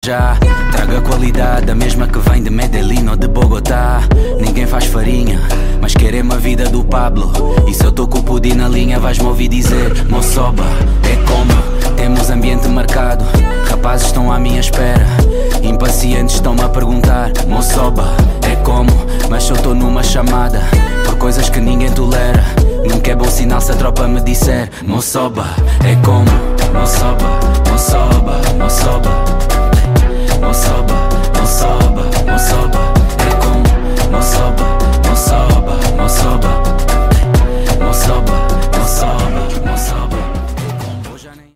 Já traga a qualidade, a mesma que vem de Medellín ou de Bogotá. Ninguém faz farinha, mas querem a vida do Pablo. E se eu tô com o pudim na linha, vais-me ouvir dizer: Moçoba, é como temos ambiente marcado. Rapazes estão à minha espera, impacientes estão-me a perguntar: Moçoba, é como? Mas se eu tô numa chamada, por coisas que ninguém tolera, nunca é bom sinal se a tropa me disser: Moçoba, é como? Moçoba, Moçoba, Moçoba, Moçoba.